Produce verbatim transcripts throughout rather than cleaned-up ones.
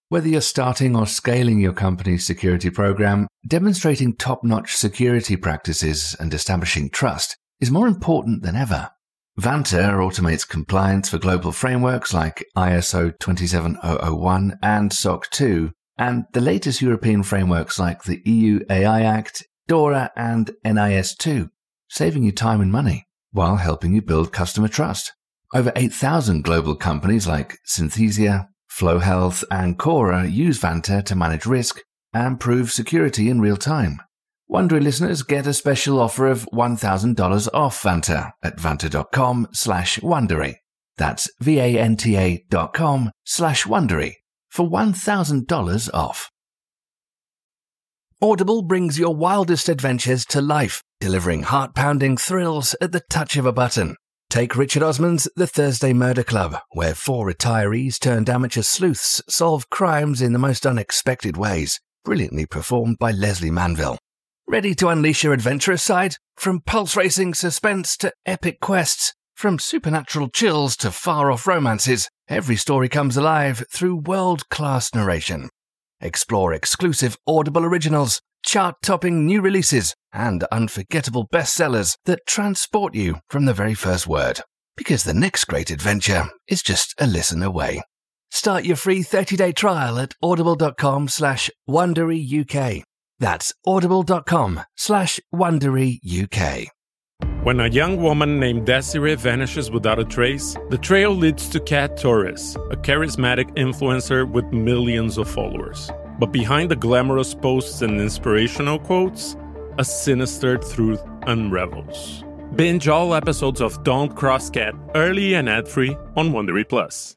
Whether you're starting or scaling your company's security program, demonstrating top-notch security practices and establishing trust is more important than ever. Vanta automates compliance for global frameworks like I S O twenty-seven thousand one and S O C two, and the latest European frameworks like the E U A I Act, DORA, and N I S two, saving you time and money while helping you build customer trust. Over eight thousand global companies like Synthesia, Flow Health, and Cora use Vanta to manage risk and prove security in real time. Wondery listeners get a special offer of one thousand dollars off Vanta at vanta.com slash Wondery. That's V-A-N-T-A dot com slash Wondery for one thousand dollars off. Audible brings your wildest adventures to life, delivering heart-pounding thrills at the touch of a button. Take Richard Osman's The Thursday Murder Club, where four retirees turned amateur sleuths solve crimes in the most unexpected ways, brilliantly performed by Leslie Manville. Ready to unleash your adventurous side? From pulse-racing suspense to epic quests, from supernatural chills to far-off romances, every story comes alive through world-class narration. Explore exclusive Audible originals, chart-topping new releases, and unforgettable bestsellers that transport you from the very first word. Because the next great adventure is just a listen away. Start your free thirty-day trial at audible.com slash WonderyUK. That's audible.com slash WonderyUK. When a young woman named Desiree vanishes without a trace, the trail leads to Kat Torres, a charismatic influencer with millions of followers. But behind the glamorous posts and inspirational quotes, a sinister truth unravels. Binge all episodes of Don't Cross Kat early and ad-free on Wondery Plus.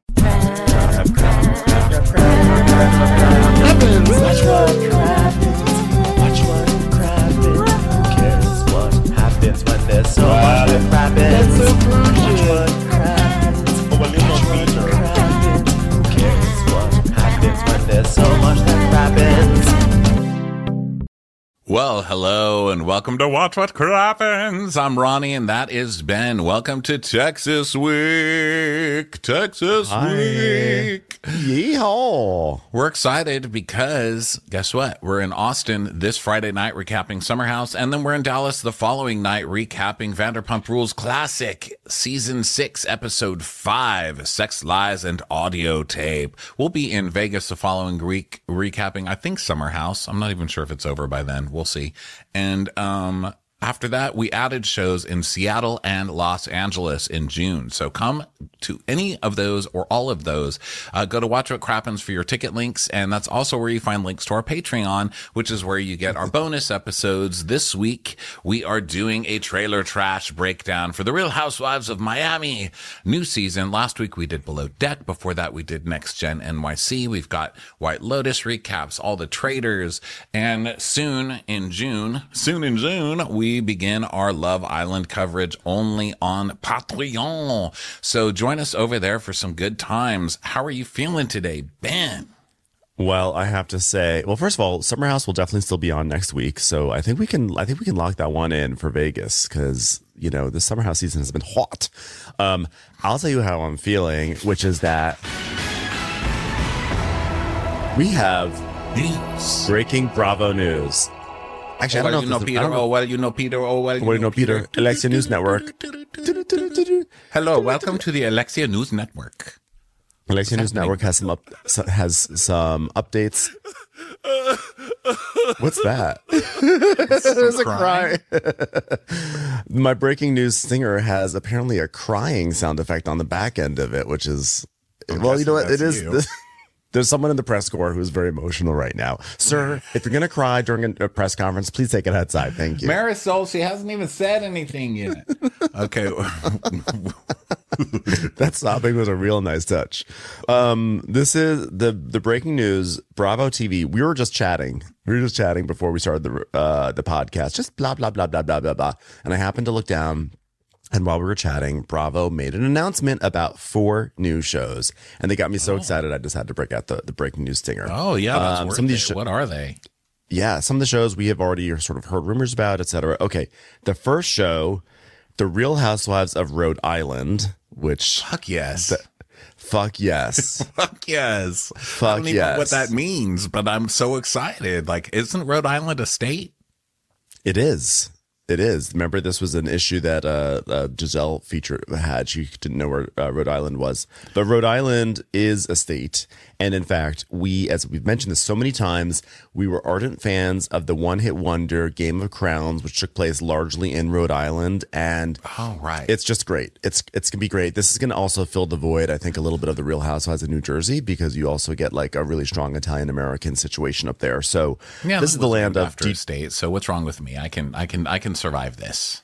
When there's so much that happens, watch what happens. Watch what happens. Who cares what happens when there's so much that happens? Well, hello and welcome to Watch What Crappens. I'm Ronnie and that is Ben. Welcome to Texas Week. Texas Hi. Week. Yeehaw. We're excited because guess what? We're in Austin this Friday night recapping Summer House, and then we're in Dallas the following night recapping Vanderpump Rules Classic Season six, Episode five, Sex, Lies, and Audio Tape. We'll be in Vegas the following week recapping, I think, Summer House. I'm not even sure if it's over by then. We'll see. And um, after that, we added shows in Seattle and Los Angeles in June. So come to any of those or all of those. Uh, go to Watch What Crappens for your ticket links. And that's also where you find links to our Patreon, which is where you get our bonus episodes. This week, we are doing a trailer trash breakdown for The Real Housewives of Miami. New season. Last week, we did Below Deck. Before that, we did Next Gen N Y C. We've got White Lotus recaps, all the traders. And soon in June, soon in June, we begin our Love Island coverage only on Patreon. So join us over there for some good times. How are you feeling today, Ben? Well, I have to say, well, first of all, Summer House will definitely still be on next week, so I think we can, I think we can lock that one in for Vegas because you know the Summer House season has been hot. Um, I'll tell you how I'm feeling, which is that we have News. breaking Bravo news. Actually, Oh, I well, don't you know. know if this- Peter. I don't know. Oh, well, you know Peter. Oh, well, you Well, you know know Peter. Alexia News Network. Hello, welcome to the Alexia News Network. Alexia News Network has some up, has some updates. What's that? There's a cry. My breaking news singer has apparently a crying sound effect on the back end of it, which is well, you know what? It is. you. There's someone in the press corps who's very emotional right now. Sir, if you're going to cry during a press conference, please take it outside. Thank you. Marisol, she hasn't even said anything yet. Okay. That sobbing was a real nice touch. Um, this is the the breaking news. Bravo T V. We were just chatting. We were just chatting before we started the uh, the podcast. Just blah blah blah blah blah blah blah. And I happened to look down. And while we were chatting, Bravo made an announcement about four new shows. And they got me so oh. excited, I just had to break out the, the breaking news stinger. Oh, yeah. That's um, worth some of these it. sh- What are they? Yeah, some of the shows we have already sort of heard rumors about, et cetera. Okay, the first show, The Real Housewives of Rhode Island, which... Fuck yes. The, Fuck yes. Fuck yes. I Fuck don't even know what yes. that means, but I'm yes. I Fuck don't even know what yes. that means, but I'm so excited. Like, isn't Rhode Island a state? It is. It is. Remember, this was an issue that uh, uh, Giselle feature had. She didn't know where uh, Rhode Island was. But Rhode Island is a state. And in fact, we, as we've mentioned this so many times, we were ardent fans of the one-hit wonder Game of Crowns, which took place largely in Rhode Island. And Oh, right. it's just great. It's it's going to be great. This is going to also fill the void, I think, a little bit of the Real Housewives of New Jersey, because you also get like a really strong Italian-American situation up there. So yeah, this is the land of after deep. state. So what's wrong with me? I can, I can, I can survive this.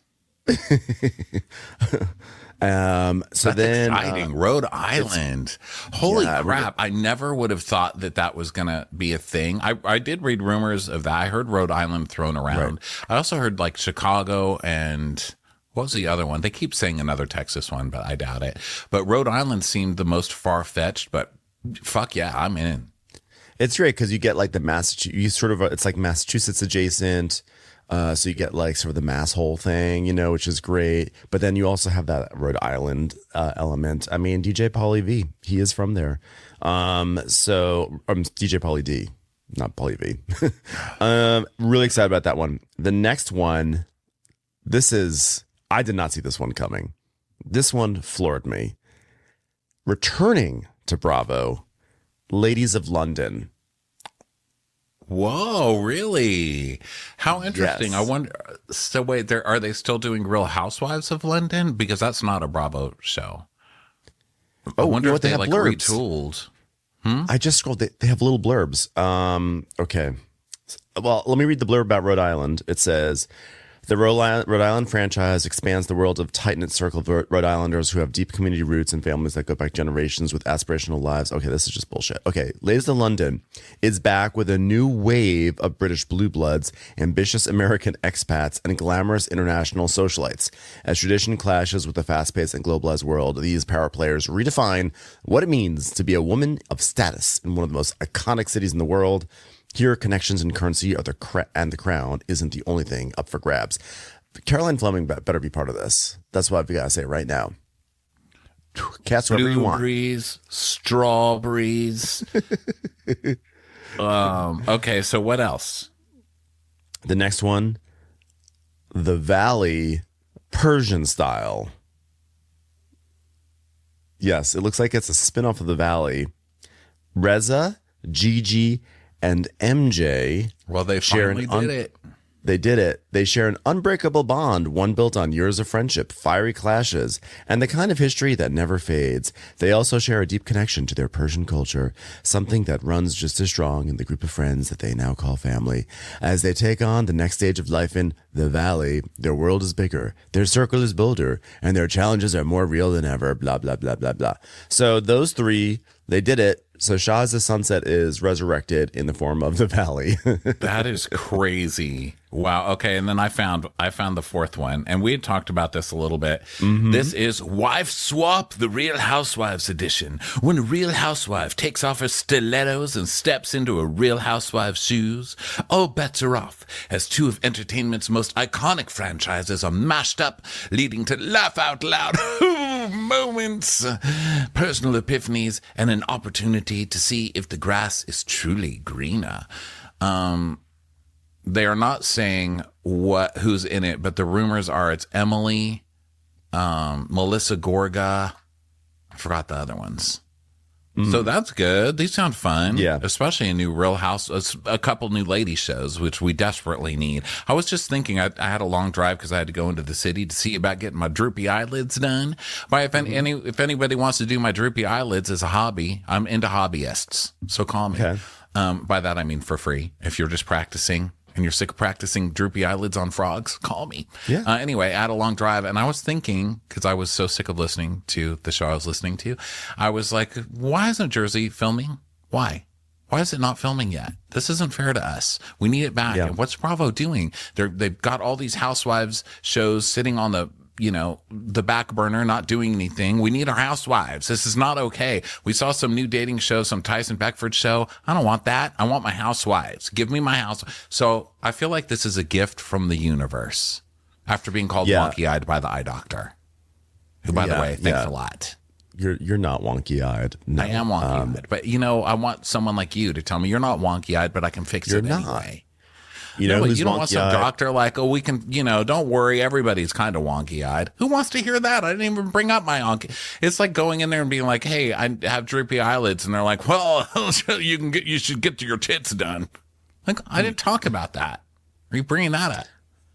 Um, so That's then, exciting. uh, Rhode Island. Holy yeah, crap. I never would have thought that that was going to be a thing. I, I did read rumors of that. I heard Rhode Island thrown around. Right. I also heard like Chicago and what was the other one? They keep saying another Texas one, but I doubt it. But Rhode Island seemed the most far-fetched, but fuck yeah, I'm in. it's great because you get like the Massachusetts, you sort of, it's like Massachusetts adjacent. Uh, so you get like sort of the mass hole thing, you know, which is great. But then you also have that Rhode Island uh, element. I mean, D J Pauly V, he is from there. Um, so um, D J Pauly D, not Pauly V. um, really excited about that one. The next one, this is, I did not see this one coming. This one floored me. Returning to Bravo, Ladies of London. Whoa, really? How interesting. Yes. I wonder. So wait, there are they still doing Real Housewives of London? Because that's not a Bravo show. I Oh, wonder you know if what? They they, have like blurbs. retooled. I just scrolled. They, they have little blurbs. Um, okay. Well, let me read the blurb about Rhode Island. It says, the Rhode Island, Rhode Island franchise expands the world of tight-knit circle of Rhode Islanders who have deep community roots and families that go back generations with aspirational lives. Okay, this is just bullshit. Okay, Ladies of London is back with a new wave of British blue bloods, ambitious American expats, and glamorous international socialites. As tradition clashes with the fast-paced and globalized world, these power players redefine what it means to be a woman of status in one of the most iconic cities in the world. Here, connections and currency are the cra- and the crown isn't the only thing up for grabs. Caroline Fleming be- better be part of this. That's what I've got to say right now. Cast whatever you want. Blueberries, strawberries. um. Okay, so what else? The next one, The Valley, Persian style. Yes, it looks like it's a spinoff of The Valley. Reza, Gigi, and M J. Well, they share finally an un- did it. They did it. They share an unbreakable bond, one built on years of friendship, fiery clashes, and the kind of history that never fades. They also share a deep connection to their Persian culture, something that runs just as strong in the group of friends that they now call family. As they take on the next stage of life in the Valley, their world is bigger, their circle is bolder, and their challenges are more real than ever, blah, blah, blah, blah, blah. So those three, they did it. So Shah's the Sunset is resurrected in the form of the Valley. That is crazy. Wow. Okay. And then I found I found the fourth one, and we had talked about this a little bit. Mm-hmm. This is Wife Swap, the Real Housewives edition. When a real housewife takes off her stilettos and steps into a Real Housewives' shoes, all bets are off as two of entertainment's most iconic franchises are mashed up, leading to laugh out loud moments, personal epiphanies, and an opportunity to see if the grass is truly greener. Um, they are not saying what who's in it, but the rumors are it's Emily, um, Melissa Gorga. I forgot the other ones. So that's good. These sound fun. Yeah. Especially a new Real House, a couple new lady shows, which we desperately need. I was just thinking, I, I had a long drive because I had to go into the city to see about getting my droopy eyelids done. But if any, any if anybody wants to do my droopy eyelids as a hobby, I'm into hobbyists. So call me. Okay. Um, by that, I mean for free. If you're just practicing and you're sick of practicing droopy eyelids on frogs, call me. Yeah. Uh, anyway, I had a long drive, and I was thinking, because I was so sick of listening to the show I was listening to, I was like, why isn't Jersey filming? Why? Why is it not filming yet? This isn't fair to us. We need it back. Yeah. And what's Bravo doing? They're, they've got all these housewives shows sitting on the, you know, the back burner, not doing anything. We need our housewives. This is not okay. We saw some new dating show, some Tyson Beckford show. I don't want that. I want my housewives. Give me my house. So I feel like this is a gift from the universe after being called Yeah. wonky-eyed by the eye doctor, who, by the Yeah, way, thanks yeah. a lot. You're you're not wonky eyed. No. I am wonky eyed, um, but you know, I want someone like you to tell me you're not wonky eyed, but I can fix you're it not. anyway. You know, no, who's you don't want some wonky-eyed? doctor like, oh, we can, you know, don't worry, everybody's kind of wonky eyed. Who wants to hear that? I didn't even bring up my wonky. It's like going in there and being like, hey, I have droopy eyelids, and they're like, well, you can get, you should get your tits done. Like, I didn't talk about that. Are you bringing that up?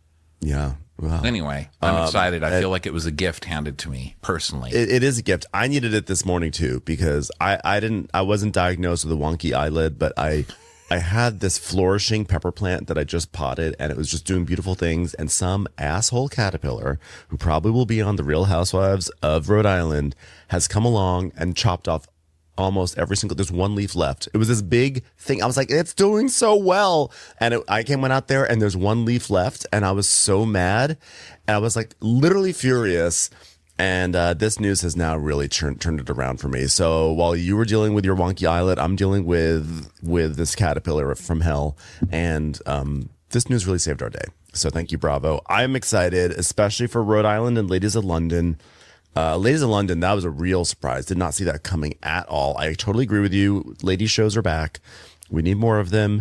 Yeah. Wow. Anyway, I'm Um, excited. I it- feel like it was a gift handed to me personally. It, it is a gift. I needed it this morning too because I, I didn't I wasn't diagnosed with a wonky eyelid, but I I had this flourishing pepper plant that I just potted and it was just doing beautiful things. And some asshole caterpillar who probably will be on the Real Housewives of Rhode Island has come along and chopped off almost every single. There's one leaf left. It was this big thing. I was like, it's doing so well, and it, I came went out there and there's one leaf left, and I was so mad, and I was like literally furious. And uh, this news has now really turned turned it around for me. So while you were dealing with your wonky eyelid, I'm dealing with with this caterpillar from hell, and um, this news really saved our day. So thank you, Bravo. I'm excited, especially for Rhode Island and Ladies of London. Uh, Ladies of London, that was a real surprise. Did not see that coming at all. I totally agree with you. Lady shows are back. We need more of them.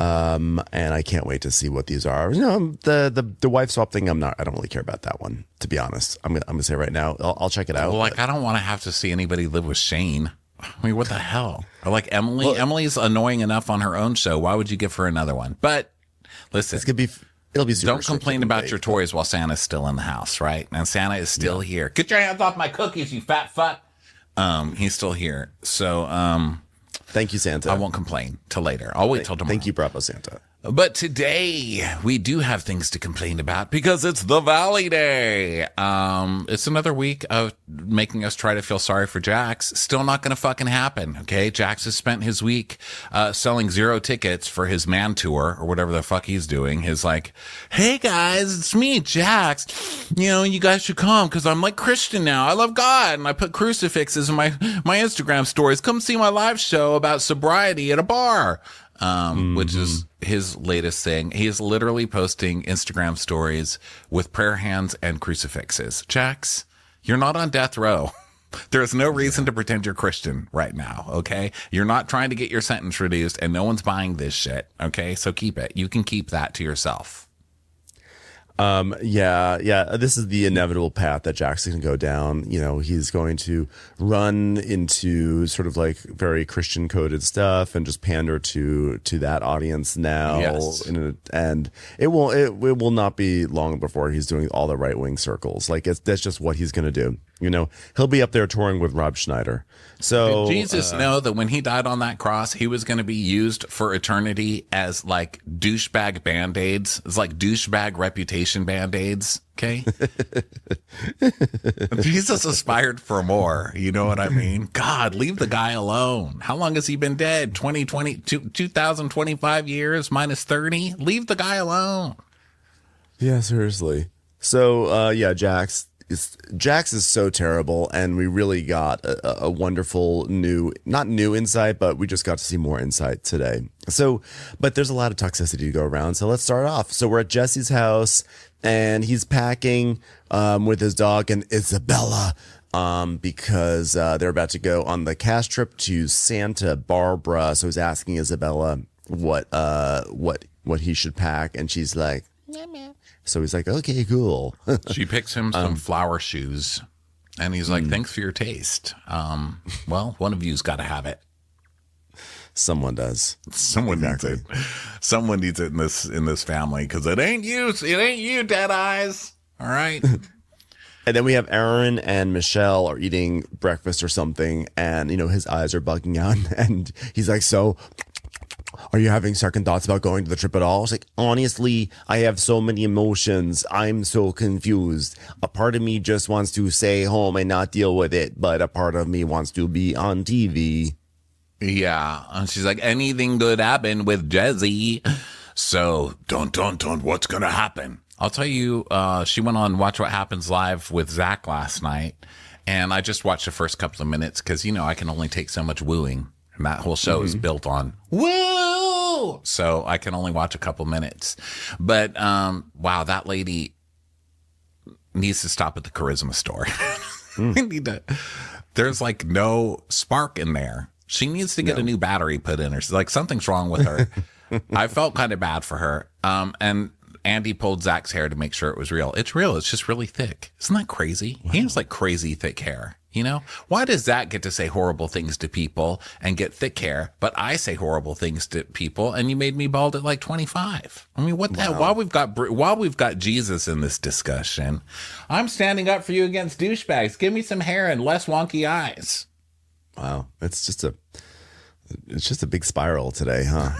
Um, and I can't wait to see what these are. You know, the, the, the wife swap thing, I'm not, I don't really care about that one, to be honest. I'm gonna, I'm gonna say right now, I'll, I'll check it out. Well, like, I don't want to have to see anybody live with Shane. I mean, what the hell? Or like Emily. Well- Emily's annoying enough on her own show. Why would you give her another one? But listen, It's gonna be, it'll be super don't complain restricted about and your vague. toys while Santa's still in the house, right? And Santa is still here. Get your hands off my cookies, you fat fuck. Um, he's still here. So um, Thank you, Santa. I won't complain till later. I'll wait till tomorrow. Thank you, Bravo Santa. But today we do have things to complain about because it's the Valley Day. Um, it's another week of making us try to feel sorry for Jax. Still not going to fucking happen. Okay. Jax has spent his week, uh, selling zero tickets for his man tour or whatever the fuck he's doing. His like, hey guys, it's me, Jax. You know, you guys should come because I'm like Christian now. I love God. And I put crucifixes in my, my Instagram stories. Come see my live show about sobriety at a bar. Um, which is his latest thing. He is literally posting Instagram stories with prayer hands and crucifixes. Jax, you're not on death row. There's no reason to pretend you're Christian right now. Okay. You're not trying to get your sentence reduced and no one's buying this shit. Okay. So keep it. You can keep that to yourself. Um, yeah, yeah. This is the inevitable path that Jackson can go down. You know, he's going to run into sort of like very Christian coded stuff and just pander to to that audience now. Yes. And, and it will it, it will not be long before he's doing all the right wing circles. Like it's, that's just what he's going to do. You know, he'll be up there touring with Rob Schneider. So Did Jesus uh, know that when he died on that cross, he was going to be used for eternity as like douchebag band-aids? It's like douchebag reputation band-aids. Okay. Jesus aspired for more. You know what I mean? God, leave the guy alone. How long has he been dead? twenty, twenty, two thousand twenty-five years minus thirty? Leave the guy alone. Yeah, seriously. So, uh, yeah, Jax is Jax is so terrible, and we really got a, a wonderful new, not new insight, but we just got to see more insight today. So, but there's a lot of toxicity to go around. So let's start off. So we're at Jesse's house, and he's packing um, with his dog and Isabella. Um, because uh, they're about to go on the cast trip to Santa Barbara. So he's asking Isabella what uh what what he should pack, and she's like, so he's like, okay, cool. She picks him some flower shoes, and he's like, thanks for your taste. Um, well, one of you's got to have it. Someone does. Someone Exactly. needs it. Someone needs it in this in this family because it ain't you. It ain't you, Dead Eyes. All right. And then we have Aaron and Michelle are eating breakfast or something, and you know his eyes are bugging out, and he's like, so are you having second thoughts about going to the trip at all? It's like, honestly, I have so many emotions. I'm so confused. A part of me just wants to stay home and not deal with it, but a part of me wants to be on T V. Yeah. And she's like, anything could happen with Jesse. So, dun, dun, dun, what's going to happen? I'll tell you, uh, she went on Watch What Happens Live with Zach last night. And I just watched the first couple of minutes because, you know, I can only take so much wooing. And that whole show mm-hmm. is built on woo. So I can only watch a couple minutes. But, um, wow, that lady needs to stop at the charisma store. Mm. we need to, There's like no spark in there. She needs to get no. a new battery put in her. Like something's wrong with her. I felt kind of bad for her. Um, and Andy pulled Zach's hair to make sure it was real. It's real. It's just really thick. Isn't that crazy? Wow. He has like crazy thick hair. You know, why does Zach get to say horrible things to people and get thick hair, but I say horrible things to people and you made me bald at like twenty-five? I mean, what the wow. hell? While we've got while we've got Jesus in this discussion, I'm standing up for you against douchebags. Give me some hair and less wonky eyes. Wow, it's just a it's just a big spiral today, huh?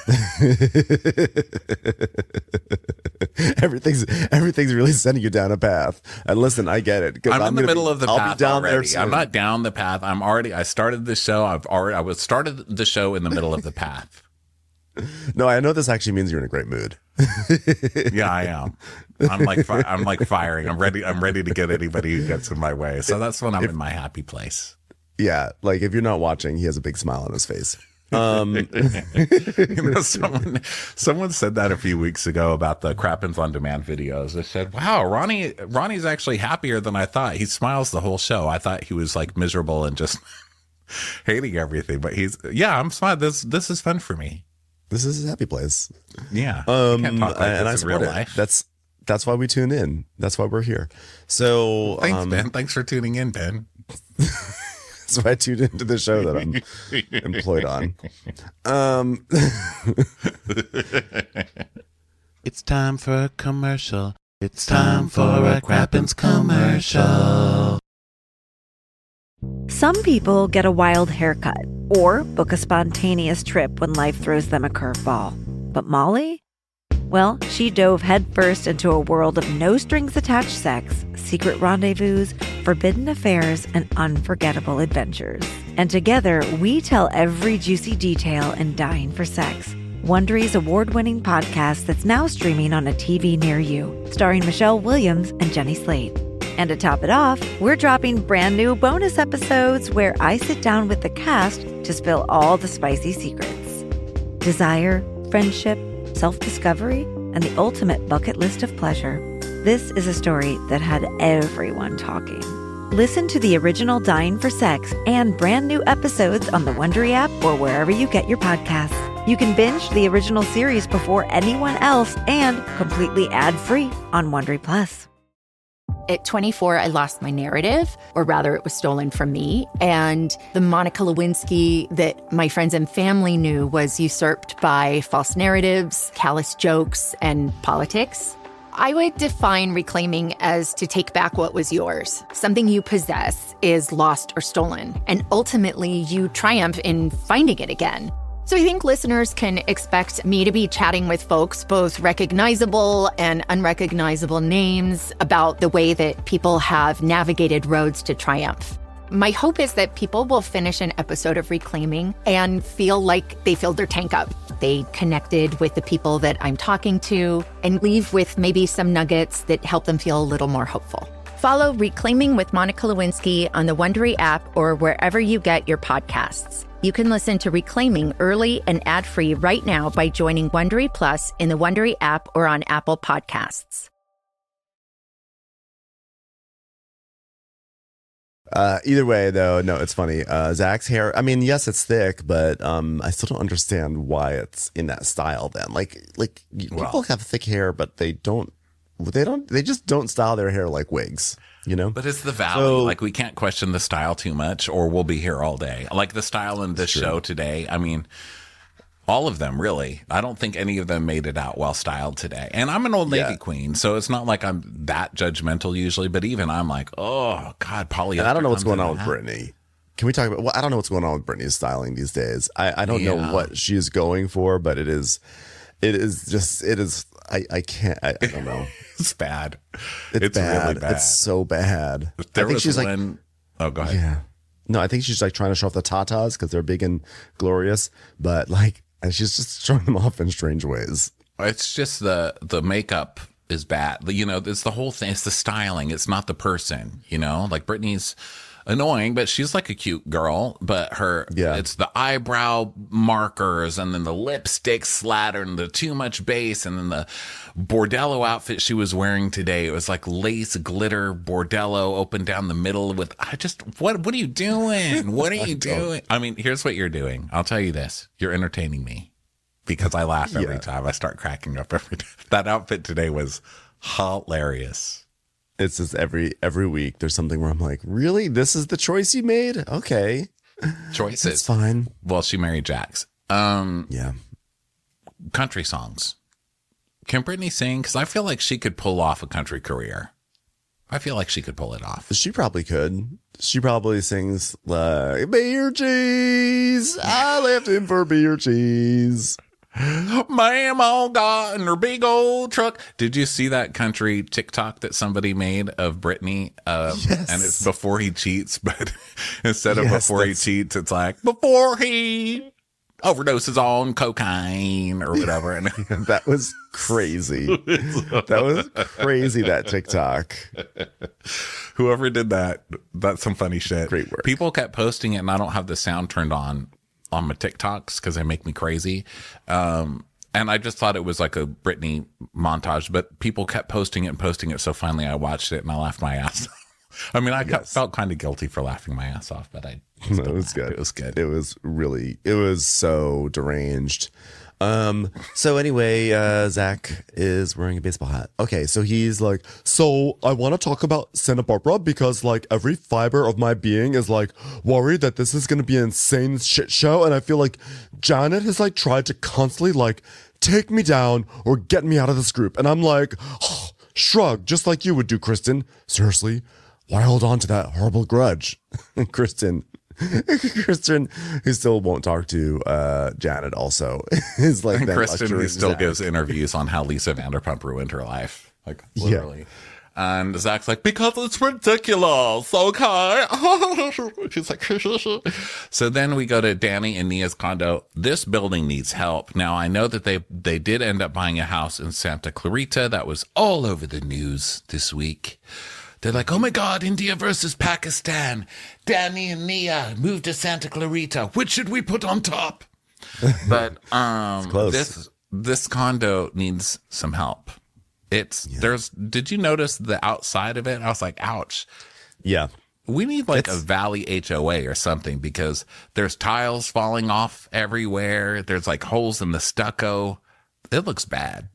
everything's everything's really sending you down a path. And listen, I get it. I'm, I'm in the middle be, of the I'll path be down already. there I'm not down the path. I'm already. I started the show. I've already. I was started the show in the middle of the path. No, I know this actually means you're in a great mood. Yeah, I am. I'm like fi- I'm like firing. I'm ready. I'm ready to get anybody who gets in my way. So that's when I'm if, in my happy place. Yeah, like if you're not watching, he has a big smile on his face. Um, you know, someone someone said that a few weeks ago about the Crappens on Demand videos. They said, "Wow, Ronnie Ronnie's actually happier than I thought. He smiles the whole show. I thought he was like miserable and just hating everything, but he's yeah, I'm smiling. This this is fun for me. This is his happy place. Yeah, um, can't talk like and this I in real it. life. That's that's why we tune in. That's why we're here. So thanks, um, Ben. Thanks for tuning in, Ben." That's why I tuned into the show that I'm employed on. Um, it's time for a commercial. It's time for a Crappens commercial. Some people get a wild haircut or book a spontaneous trip when life throws them a curveball. But Molly? Well, she dove headfirst into a world of no-strings-attached sex, secret rendezvous, forbidden affairs, and unforgettable adventures. And together, we tell every juicy detail in Dying for Sex, Wondery's award-winning podcast that's now streaming on a T V near you, starring Michelle Williams and Jenny Slate. And to top it off, we're dropping brand new bonus episodes where I sit down with the cast to spill all the spicy secrets. Desire, friendship, self-discovery, and the ultimate bucket list of pleasure. This is a story that had everyone talking. Listen to the original Dying for Sex and brand new episodes on the Wondery app or wherever you get your podcasts. You can binge the original series before anyone else and completely ad-free on Wondery Plus. At twenty-four, I lost my narrative, or rather it was stolen from me. And the Monica Lewinsky that my friends and family knew was usurped by false narratives, callous jokes, and politics. I would define reclaiming as to take back what was yours. Something you possess is lost or stolen, and ultimately you triumph in finding it again. So I think listeners can expect me to be chatting with folks, both recognizable and unrecognizable names, about the way that people have navigated roads to triumph. My hope is that people will finish an episode of Reclaiming and feel like they filled their tank up. They connected with the people that I'm talking to and leave with maybe some nuggets that help them feel a little more hopeful. Follow Reclaiming with Monica Lewinsky on the Wondery app or wherever you get your podcasts. You can listen to Reclaiming early and ad-free right now by joining Wondery Plus in the Wondery app or on Apple Podcasts. Uh, either way, though, no, it's funny. Uh, Zach's hair, I mean, yes, it's thick, but um, I still don't understand why it's in that style then. Like, like Well. people have thick hair, but they don't, they don't, they just don't style their hair like wigs. You know, but it's the valley. So, like we can't question the style too much, or we'll be here all day. Like the style in this show today. I mean, all of them really. I don't think any of them made it out well styled today. And I'm an old Navy yeah. queen, so it's not like I'm that judgmental usually. But even I'm like, oh God, polyester. And I don't know what's comes going in on with that. Brittany. Can we talk about? Well, I don't know what's going on with Brittany's styling these days. I, I don't Yeah. know what she is going for, but it is, it is just, it is. I, I can't. I, I don't know. It's bad. It's, It's bad. really bad. It's so bad. There I think was she's like, one oh, go ahead. yeah. No, I think she's like trying to show off the tatas because they're big and glorious, but like, and she's just showing them off in strange ways. It's just the the makeup is bad. You know, it's the whole thing. It's the styling. It's not the person. You know, like Brittany's annoying, but she's like a cute girl. But her, Yeah. it's the eyebrow markers and then the lipstick slatter and the too much base and then the bordello outfit she was wearing today. It was like lace glitter bordello open down the middle with, I just, what, what are you doing? What are you doing? I mean, here's what you're doing. I'll tell you this. You're entertaining me because I laugh every Yeah. time. I start cracking up every time. That outfit today was hilarious. It's just every every week there's something where I'm like, really? This is the choice you made? Okay. Choices. It's fine. Well, she married Jax. Um, Yeah. country songs. Can Britney sing? Because I feel like she could pull off a country career. I feel like she could pull it off. She probably could. She probably sings like beer cheese. I left him for beer cheese. Mama got in her big old truck. Did you see that country TikTok that somebody made of Britney? Uh, Yes. And it's before he cheats, but instead of Yes, before he that's- cheats, it's like before he overdoses on cocaine or whatever. And That was crazy. That was crazy, that TikTok. whoever did that, that's some funny shit. Great work. People kept posting it, and I don't have the sound turned on on my TikToks because they make me crazy. Um, and I just thought it was like a Britney montage, but people kept posting it and posting it. So finally I watched it and I laughed my ass off. I mean, I Yes. felt kind of guilty for laughing my ass off, but I No, it was good. It was good. It was really, it was so deranged. Um, so anyway, uh, Zach is wearing a baseball hat. Okay. So he's like, so I want to talk about Santa Barbara because like every fiber of my being is like worried that this is going to be an insane shit show. And I feel like Janet has like tried to constantly like take me down or get me out of this group. And I'm like, oh, shrug, just like you would do, Kristen. Seriously, why hold on to that horrible grudge? Kristen, Kristen, who still won't talk to uh, Janet, also is like And that Kristen, who lecturing still Zach. gives interviews on how Lisa Vanderpump ruined her life. Like, Yeah. literally. And Zach's like, because it's ridiculous, okay? She's like, so then we go to Danny and Nia's condo. This building needs help. Now, I know that they, they did end up buying a house in Santa Clarita. That was all over the news this week. They're like, oh my God, India versus Pakistan. Danny and Nia moved to Santa Clarita. Which should we put on top? But um, close. this this condo needs some help. It's there's. Did you notice the outside of it? I was like, ouch. Yeah. We need like It's- a Valley H O A or something because there's tiles falling off everywhere. There's like holes in the stucco. It looks bad.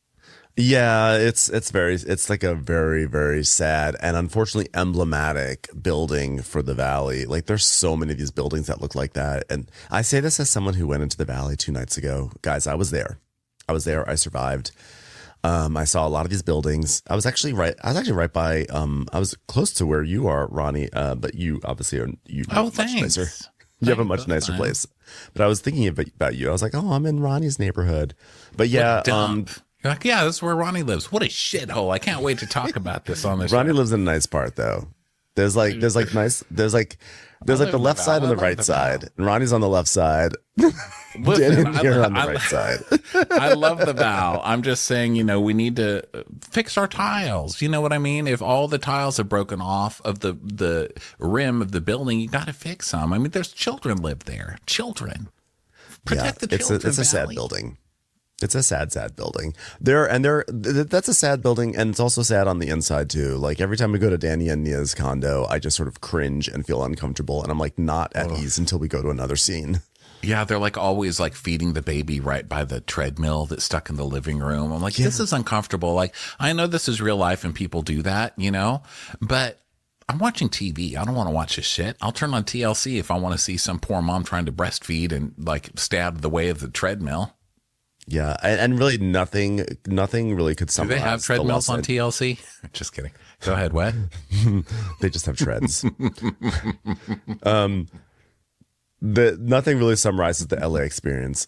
Yeah, it's it's very it's like a very very sad and unfortunately emblematic building for the Valley. Like there's so many of these buildings that look like that, and I say this as someone who went into the Valley two nights ago. Guys, I was there. I was there. I survived. Um, I saw a lot of these buildings. I was actually right. I was actually right by. Um, I was close to where you are, Ronnie. Uh, but you obviously are. You Oh, much thanks. nicer. You have a Thanks, much that's nicer fine. place. But I was thinking about, about you. I was like, oh, I'm in Ronnie's neighborhood. But yeah, um, Dump. You're like, yeah, this is where Ronnie lives. What a shithole. I can't wait to talk about this on this Ronnie show. lives in a nice part though. There's like there's like nice there's like there's I like the live in left the side and Valley. the I right love the side. And Ronnie's on the left side. Listen, Danny and I- you're on the I- right side. I love the Val. I'm just saying, you know, we need to fix our tiles. You know what I mean? If all the tiles are broken off of the the rim of the building, you got to fix them. I mean, there's children live there. Children. Protect Yeah, the it's a children. it's a sad Valley. building. It's a sad, sad building. There and there. Th- that's a sad building, and it's also sad on the inside too. Like every time we go to Danny and Nia's condo, I just sort of cringe and feel uncomfortable, and I'm like not at ease until we go to another scene. Yeah, they're like always like feeding the baby right by the treadmill that's stuck in the living room. I'm like, this is uncomfortable. Like, I know this is real life and people do that, you know, but I'm watching T V. I don't want to watch this shit. I'll turn on T L C if I want to see some poor mom trying to breastfeed and like stabbed the way of the treadmill. Yeah, and, and really nothing, nothing really could Do summarize. they have the treadmills on lesson. T L C? Just kidding. Go ahead, what? They just have treads. um, the nothing really summarizes the L A experience like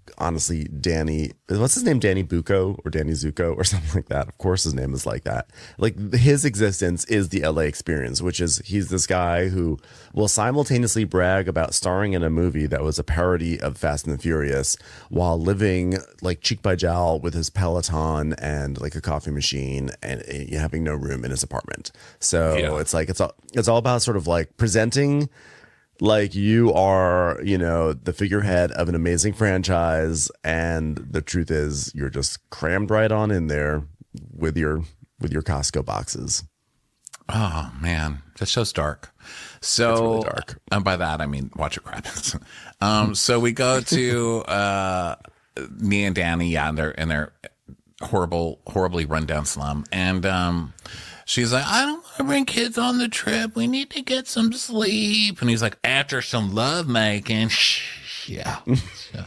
honestly, Danny, what's his name? Danny Bucco or Danny Zuko or something like that. Of course, his name is like that. Like his existence is the L A experience, which is he's this guy who will simultaneously brag about starring in a movie that was a parody of Fast and the Furious while living like cheek by jowl with his Peloton and like a coffee machine and uh, having no room in his apartment. So Yeah. it's like, it's all, it's all about sort of like presenting like you are, you know, the figurehead of an amazing franchise, and the truth is you're just crammed right on in there with your with your Costco boxes. Oh man, that show's dark. So It's really dark. And by that I mean watch it crap. um, so we go to uh, Nia and Danny, yeah, and they're in their horrible, horribly rundown slum, and um, she's like, I don't want to bring kids on the trip. We need to get some sleep. And he's like, after some love making, shh, yeah. yeah.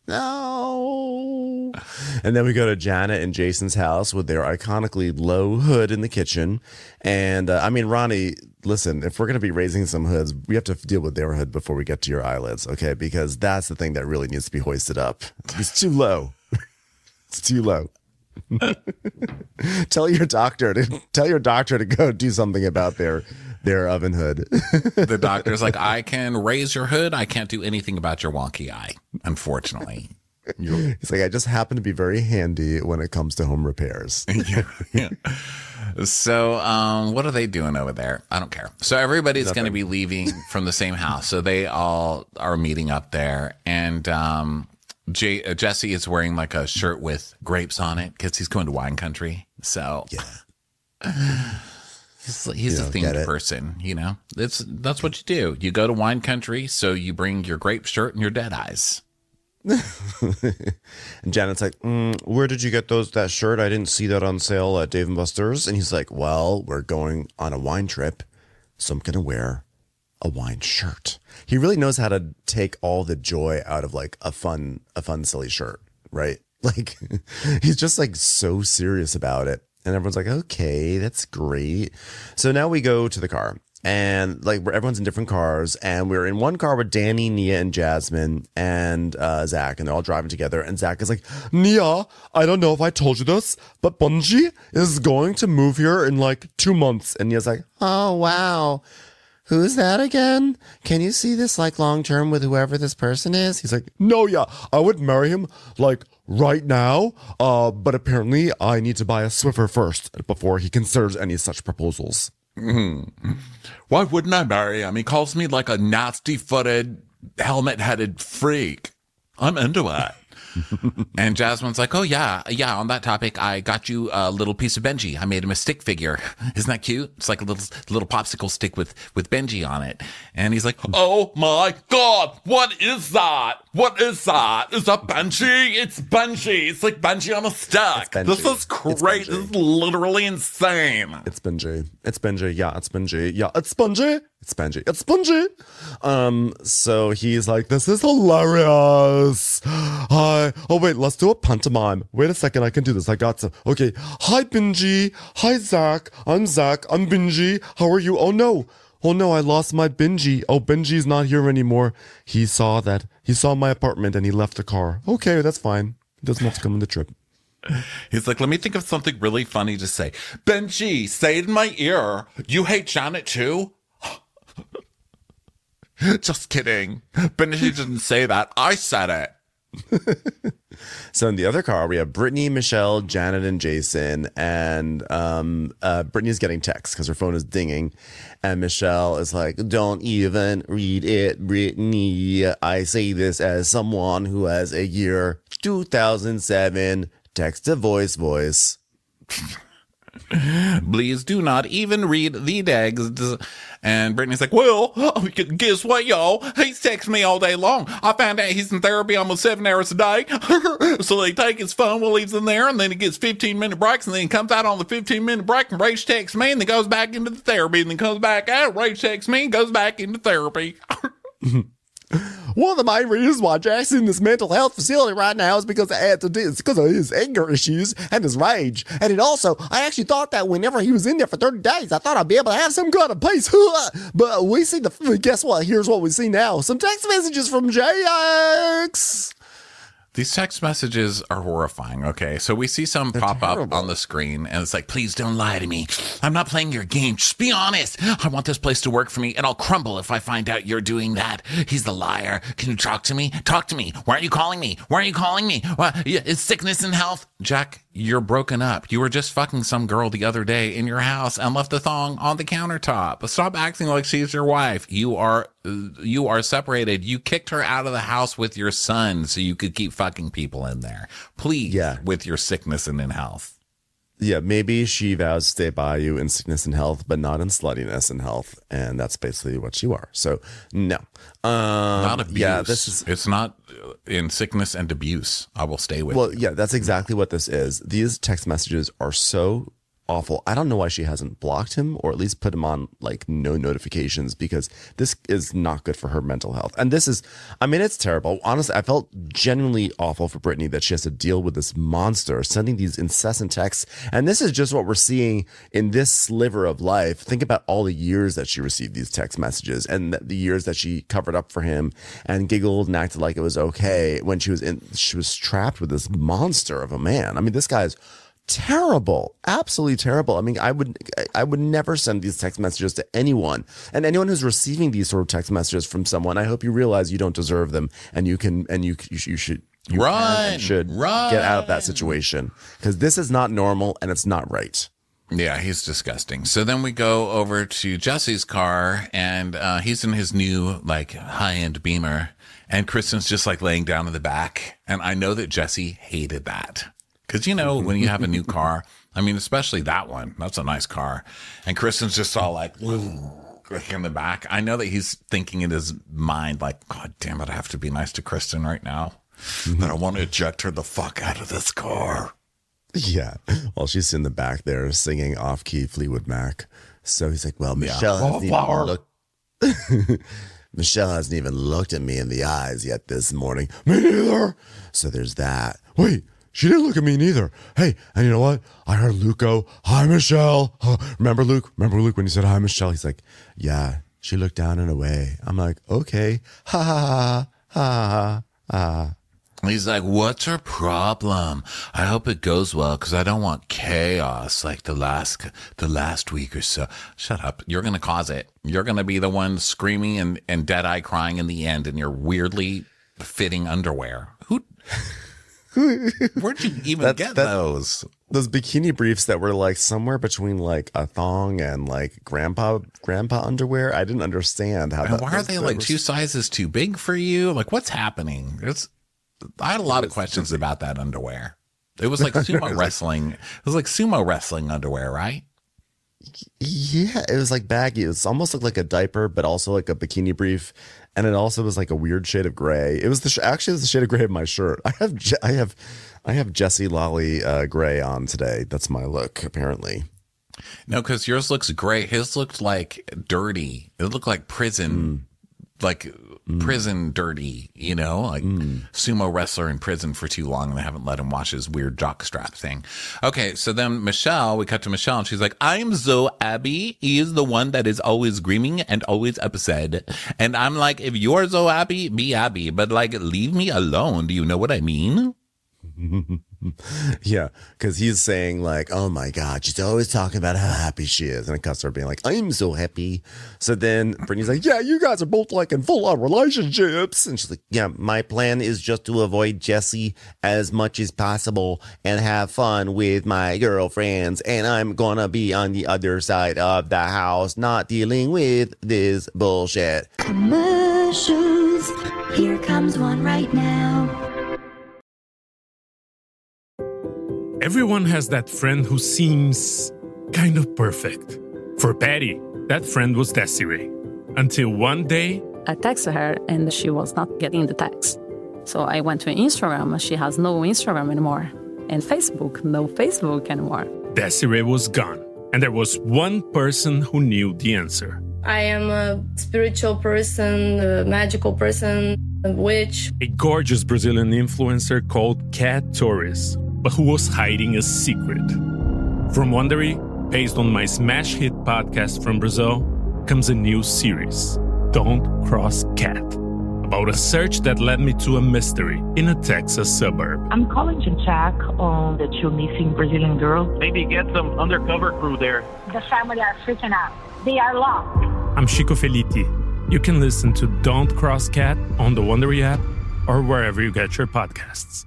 No. And then we go to Janet and Jason's house with their iconically low hood in the kitchen. And uh, I mean, Ronnie, listen, if we're going to be raising some hoods, we have to deal with their hood before we get to your eyelids, okay? Because that's the thing that really needs to be hoisted up. It's too low. It's too low. tell your doctor to tell your doctor to go do something about their their oven hood. The doctor's like, I can raise your hood. I can't do anything about your wonky eye, unfortunately. He's like, I just happen to be very handy when it comes to home repairs. yeah, yeah. So, um, what are they doing over there? I don't care. So everybody's going to be leaving from the same house. So they all are meeting up there, and um, J- uh, Jesse is wearing like a shirt with grapes on it because he's going to wine country. So Yeah. he's, he's You a don't get themed it. person, you know. It's that's what you do. You go to wine country, so you bring your grape shirt and your dead eyes. And Janet's like, mm, where did you get those that shirt? I didn't see that on sale at Dave and Buster's. And he's like, well, we're going on a wine trip, so I'm gonna wear a wine shirt. He really knows how to take all the joy out of like a fun, a fun, silly shirt, right? Like he's just like so serious about it. And everyone's like, okay, that's great. So now we go to the car. And like everyone's in different cars, and we're in one car with Danny, Nia, and Jasmine, and uh, Zach, and they're all driving together. And Zach is like, Nia, I don't know if I told you this, but Bungie is going to move here in like two months. And Nia's like, oh, wow. Who's that again? Can you see this like long term with whoever this person is? He's like, no, yeah, I would marry him like right now. Uh, but apparently I need to buy a Swiffer first before he considers any such proposals. Mm-hmm. Why wouldn't I marry him? He calls me like a nasty-footed, helmet-headed freak. I'm into it. And Jasmine's like, oh, yeah, yeah, on that topic, I got you a little piece of Benji. I made him a stick figure. Isn't that cute? It's like a little little popsicle stick with, with Benji on it. And he's like, oh, my God, what is that? What is that? Is that Benji? It's Benji. It's like Benji on a stick. Benji. This is It's great. Benji. This is literally insane. It's Benji. It's Benji. Yeah, it's Benji. Yeah, it's Benji. It's Benji. It's Benji. Um, so he's like, this is hilarious. Hi. Oh, wait, let's do a pantomime. Wait a second. I can do this. I got to. Okay. Hi, Benji. Hi, Zach. I'm Zach. I'm Benji. How are you? Oh, no. Oh, no, I lost my Benji. Oh, Benji's not here anymore. He saw that. He saw my apartment and he left the car. Okay, that's fine. He doesn't have to come on the trip. He's like, let me think of something really funny to say. Benji, say it in my ear. You hate Janet too? Just kidding. Benji didn't say that. I said it. So in the other car, we have Brittany, Michelle, Janet, and Jason. And um, uh, Brittany's getting texts because her phone is dinging. And Michelle is like, don't even read it, Brittany. I say this as someone who has a year two thousand seven text to voice voice. Please do not even read the text. And Brittany's like, well, guess what, y'all? He's texting me all day long. I found out he's in therapy almost seven hours a day. So they take his phone while he's in there, and then he gets fifteen minute breaks, and then he comes out on the fifteen minute break and rage texts me, and then goes back into the therapy, and then comes back out, rage texts me, and goes back into therapy. One of the main reasons why Jack's in this mental health facility right now is because it's because of his anger issues and his rage. And it also, I actually thought that whenever he was in there for thirty days, I thought I'd be able to have some kind of peace. But we see the, guess what? Here's what we see now. Some text messages from J X. These text messages are horrifying, okay? So we see some They're pop terrible. up on the screen, and it's like, please don't lie to me. I'm not playing your game. Just be honest. I want this place to work for me, and I'll crumble if I find out you're doing that. He's the liar. Can you talk to me? Talk to me. Why aren't you calling me? Why aren't you calling me? Why, is sickness and health? Jack, you're broken up. You were just fucking some girl the other day in your house and left the thong on the countertop. Stop acting like she's your wife. You are you are separated. You kicked her out of the house with your son so you could keep fucking people in there. Please, Yeah. with your sickness and in health. Yeah, maybe she vows to stay by you in sickness and health, but not in sluttiness and health. And that's basically what you are. So, no. Um, Not abuse. Yeah, this is. It's not in sickness and abuse. I will stay with Well, you. yeah, that's exactly what this is. These text messages are so awful. I don't know why she hasn't blocked him or at least put him on like no notifications, because this is not good for her mental health. And this is, I mean, it's terrible. Honestly, I felt genuinely awful for Brittany that she has to deal with this monster sending these incessant texts. And this is just what we're seeing in this sliver of life. Think about all the years that she received these text messages and the years that she covered up for him and giggled and acted like it was okay when she was in, she was trapped with this monster of a man. I mean, this guy's terrible, absolutely terrible. I mean, I would, I would never send these text messages to anyone. And anyone who's receiving these sort of text messages from someone, I hope you realize you don't deserve them, and you can, and you, you, you should, you Run, can and should run. get out of that situation, because this is not normal and it's not right. Yeah, he's disgusting. So then we go over to Jesse's car, and uh, he's in his new like high-end Beamer, and Kristen's just like laying down in the back. And I know that Jesse hated that. Because, you know, when you have a new car, I mean, especially that one, that's a nice car. And Kristen's just all like, like in the back. I know that he's thinking in his mind, like, God damn it, I have to be nice to Kristen right now. But I want to eject her the fuck out of this car. Yeah. Well, she's in the back there singing off-key Fleetwood Mac. So he's like, well, Michelle hasn't even looked. Michelle hasn't even looked at me in the eyes yet this morning. Me neither. So there's that. Wait. She didn't look at me neither. Hey, and you know what? I heard Luke go, hi, Michelle. Huh. Remember, Luke? Remember, Luke, when he said hi, Michelle? He's like, yeah, she looked down and away. I'm like, okay. Ha, ha, ha, ha, ha. He's like, what's her problem? I hope it goes well, because I don't want chaos like the last the last week or so. Shut up. You're going to cause it. You're going to be the one screaming and, and dead-eye crying in the end in your weirdly fitting underwear. Who... Where'd you even That's- get that- those? Those bikini briefs that were like somewhere between like a thong and like grandpa grandpa underwear. I didn't understand how. And that, why are those- they that like was- two sizes too big for you? Like, what's happening? It's. I had a lot of questions about that underwear. It was like sumo wrestling. It was like sumo wrestling underwear, right? Yeah, it was like baggy. It was almost looked like a diaper, but also like a bikini brief, and it also was like a weird shade of gray. It was the sh- actually it was the shade of gray of my shirt. I have Je- I have I have Jesse Lolly uh, gray on today. That's my look apparently. No, because yours looks great. His looked like dirty. It looked like prison, mm. like mm. prison dirty. You know, like mm. sumo wrestler in prison for too long, and they haven't let him watch his weird jockstrap thing. Okay, so then Michelle, we cut to Michelle, and she's like, "I'm so Abby. He is the one that is always screaming and always upset." And I'm like, "If you're so happy, be happy, but like, leave me alone. Do you know what I mean?" Yeah, because he's saying like, oh my God, she's always talking about how happy she is. And it cuts her being like, I'm so happy. So then Brittany's like, yeah, you guys are both like in full on relationships. And she's like, yeah, my plan is just to avoid Jesse as much as possible and have fun with my girlfriends. And I'm going to be on the other side of the house, not dealing with this bullshit. Commercials. Here comes one right now. Everyone has that friend who seems kind of perfect. For Patty, that friend was Desiree. Until one day, I texted her and she was not getting the text. So I went to Instagram and she has no Instagram anymore. And Facebook, no Facebook anymore. Desiree was gone. And there was one person who knew the answer. I am a spiritual person, a magical person, a witch. A gorgeous Brazilian influencer called Cat Torres, but who was hiding a secret. From Wondery, based on my smash hit podcast from Brazil, comes a new series, Don't Cross Cat. about a search that led me to a mystery in a Texas suburb. I'm calling to check on the two missing Brazilian girls. Maybe get some undercover crew there. The family are freaking out. They are lost. I'm Chico Felitti. You can listen to Don't Cross Cat on the Wondery app or wherever you get your podcasts.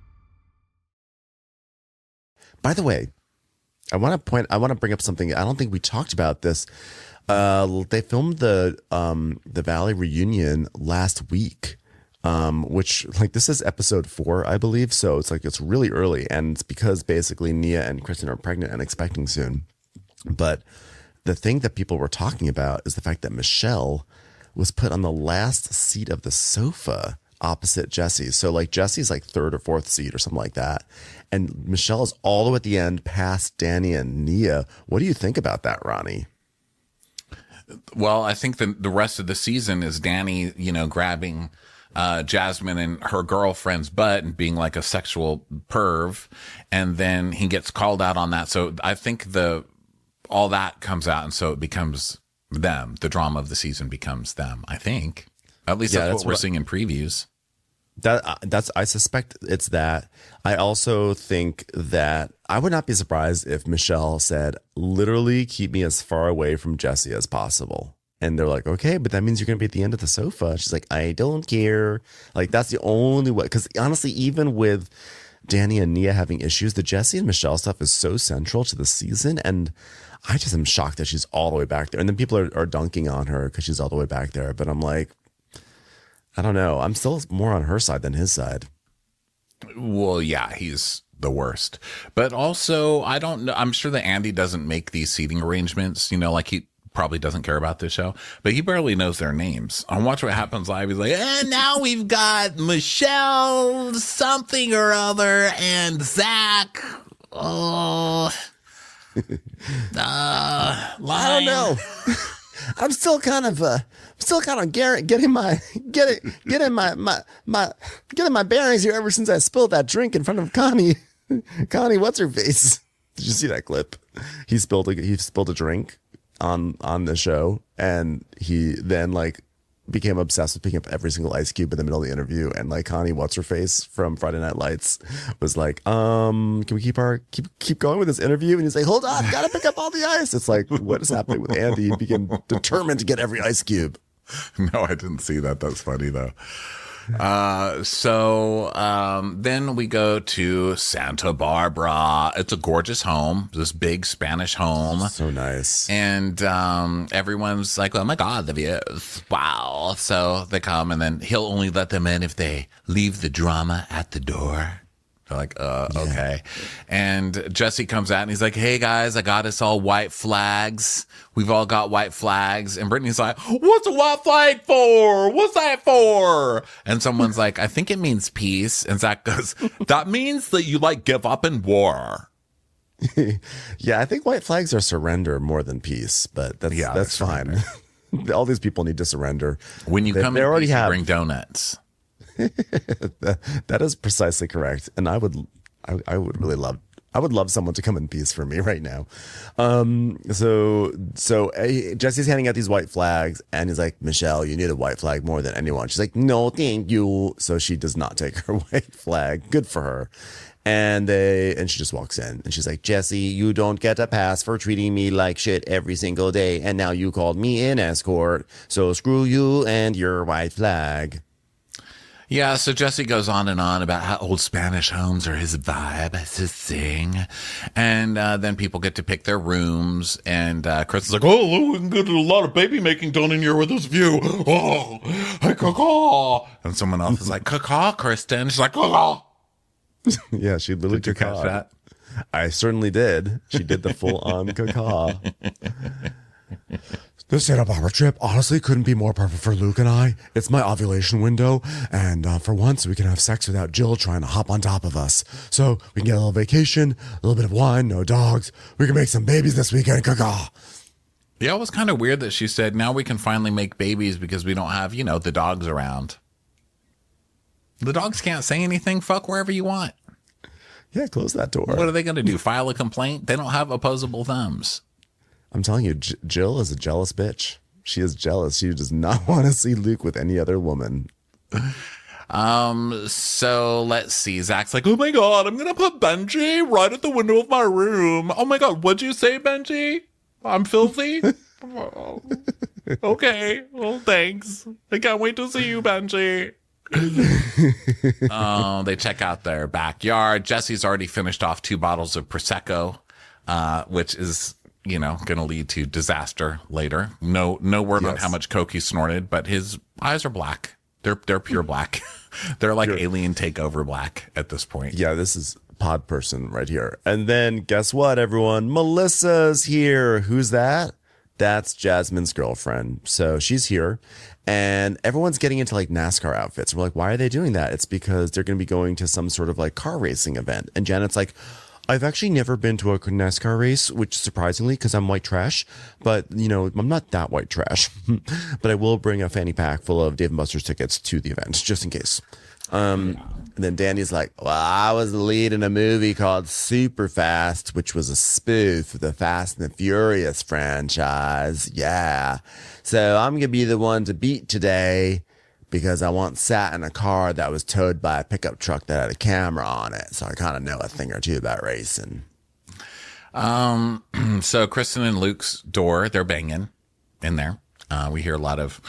By the way, I want to point, I want to bring up something. I don't think we talked about this. Uh, they filmed the um, the Valley reunion last week, um, which like this is episode four, I believe. So it's like it's really early, and it's because basically Nia and Kristen are pregnant and expecting soon. But the thing that people were talking about is the fact that Michelle was put on the last seat of the sofa opposite Jesse. So like Jesse's like third or fourth seat or something like that, and Michelle is all the way at the end past Danny and Nia. What do you think about that, Ronnie? Well, I think the the rest of the season is Danny, you know, grabbing uh, Jasmine and her girlfriend's butt and being like a sexual perv, and then he gets called out on that. So I think the all that comes out, and so it becomes them. The drama of the season becomes them. I think, at least Yeah, that's, that's what we're what- seeing in previews. That uh, that's I suspect it's that. I also think that I would not be surprised if Michelle said, literally keep me as far away from Jesse as possible. And they're like, okay, but that means you're going to be at the end of the sofa. She's like, I don't care. Like, that's the only way. Because honestly, even with Danny and Nia having issues, the Jesse and Michelle stuff is so central to the season. And I just am shocked that she's all the way back there. And then people are, are dunking on her because she's all the way back there. But I'm like, I don't know. I'm still more on her side than his side. Well, yeah, he's the worst. But also, I don't know. I'm sure that Andy doesn't make these seating arrangements. You know, like he probably doesn't care about this show, but he barely knows their names. On Watch What Happens Live, he's like, and now we've got Michelle something or other and Zach. Oh, uh, I don't know. I'm still kind of uh, still kind of gar- getting my getting getting my, my my getting my bearings here ever since I spilled that drink in front of Connie. Connie, what's her face? Did you see that clip? He spilled a he spilled a drink on on the show, and he then like became obsessed with picking up every single ice cube in the middle of the interview. And like Connie, what's her face from Friday Night Lights, was like, um, can we keep our keep keep going with this interview? And he's like, hold on, gotta pick up all the ice. It's like, what is happening with Andy? He became determined to get every ice cube. No, I didn't see that. That's funny though. Uh, so um, then we go to Santa Barbara. It's a gorgeous home, this big Spanish home. So nice. And um, everyone's like, oh my God, the views. Wow. So they come, and then he'll only let them in if they leave the drama at the door. They're like, uh, yeah. Okay. And Jesse comes out and he's like, hey guys, I got us all white flags. We've all got white flags. And Brittany's like, what's a white flag for? What's that for? And someone's like, I think it means peace. And Zach goes, that means that you like give up in war. Yeah, I think white flags are surrender more than peace, but that's Yeah, that's fine. All these people need to surrender. When you They- come they in already peace, you have- bring donuts. that, that is precisely correct, and I would, I, I would really love, I would love someone to come in peace for me right now. Um, so, so uh, Jesse's handing out these white flags, and he's like, Michelle, you need a white flag more than anyone. She's like, no, thank you. So she does not take her white flag. Good for her. And they, and she just walks in, and she's like, Jesse, you don't get a pass for treating me like shit every single day, and now you called me an escort. So screw you and your white flag. Yeah, so Jesse goes on and on about how old Spanish homes are his vibe, it's his thing. And uh, then people get to pick their rooms. And uh, Chris is like, oh, we can get a lot of baby making done in here with this view. Oh, hey, caw. And someone else is like, caw, Kristen. She's like, caw. Yeah, she literally Did you catch cacawed. that? I certainly did. She did the full on cacaw. This Santa Barbara trip honestly couldn't be more perfect for Luke and I. It's my ovulation window, and uh, for once we can have sex without Jill trying to hop on top of us. So we can get a little vacation, a little bit of wine, no dogs. We can make some babies this weekend. Cacaw. Yeah, it was kind of weird that she said, now we can finally make babies because we don't have, you know, the dogs around. The dogs can't say anything. Fuck wherever you want. Yeah, close that door. What are they going to do? File a complaint? They don't have opposable thumbs. I'm telling you, J- Jill is a jealous bitch. She is jealous. She does not want to see Luke with any other woman. Um, so let's see. Zach's like, oh my God, I'm going to put Benji right at the window of my room. Oh my God, what'd you say, Benji? I'm filthy? Okay, well, thanks. I can't wait to see you, Benji. Oh, they check out their backyard. Jesse's already finished off two bottles of Prosecco, uh, which is, you know, going to lead to disaster later. No, no word yes. on how much coke he snorted, but his eyes are black. They're they're pure black. They're like pure. Alien takeover black at this point. Yeah, this is pod person right here. And then guess what, everyone? Melissa's here. Who's that? That's Jasmine's girlfriend. So she's here. And everyone's getting into like NASCAR outfits. We're like, why are they doing that? It's because they're going to be going to some sort of like car racing event. And Janet's like, I've actually never been to a NASCAR race, which surprisingly, because I'm white trash. But, you know, I'm not that white trash. But I will bring a fanny pack full of Dave and Buster's tickets to the event, just in case. Um, and then Danny's like, well, I was the lead in a movie called Super Fast, which was a spoof of the Fast and the Furious franchise. Yeah. So I'm going to be the one to beat today because I once sat in a car that was towed by a pickup truck that had a camera on it. So I kind of know a thing or two about racing. Um, so Kristen and Luke's door, they're banging in there. Uh, we hear a lot of,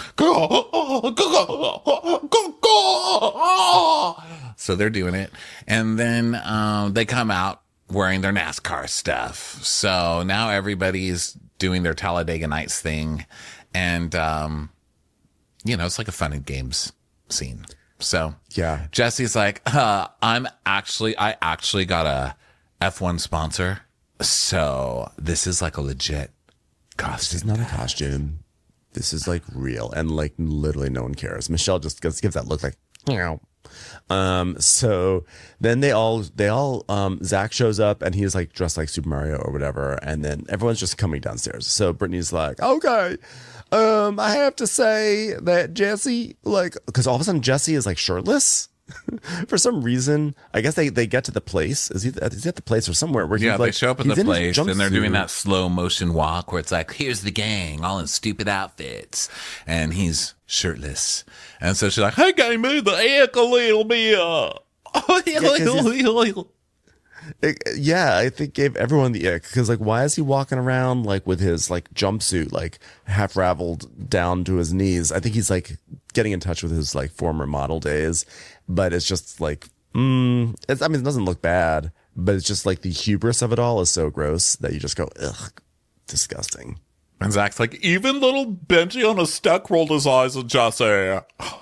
so they're doing it. And then um, they come out wearing their NASCAR stuff. So now everybody's doing their Talladega Nights thing. And, um, you know, it's like a fun and games scene. So yeah, Jesse's like, uh, I'm actually, I actually got a F one sponsor. So this is like a legit costume. This is not a costume. This is like real, and like literally no one cares. Michelle just gives, gives that look like, you know. Um, so then they all, they all, um, Zach shows up and he's like dressed like Super Mario or whatever. And then everyone's just coming downstairs. So Brittany's like, okay, um, I have to say that Jesse, like, because all of a sudden Jesse is like shirtless. For some reason, I guess they, they get to the place. Is he, is he at the place or somewhere? Where yeah, he's they like, show up at the place and they're doing that slow motion walk where it's like, here's the gang, all in stupid outfits. And he's shirtless. And so she's like, hey, can you move the ick a little bit? Yeah, it, yeah, I think gave everyone the ick. Because, like, why is he walking around, like, with his, like, jumpsuit, like, half raveled down to his knees? I think he's, like, getting in touch with his, like, former model days. But it's just, like, mm, it's, I mean, it doesn't look bad. But it's just, like, the hubris of it all is so gross that you just go, ugh, disgusting. And Zach's like, even little Benji on a stick rolled his eyes at Jesse.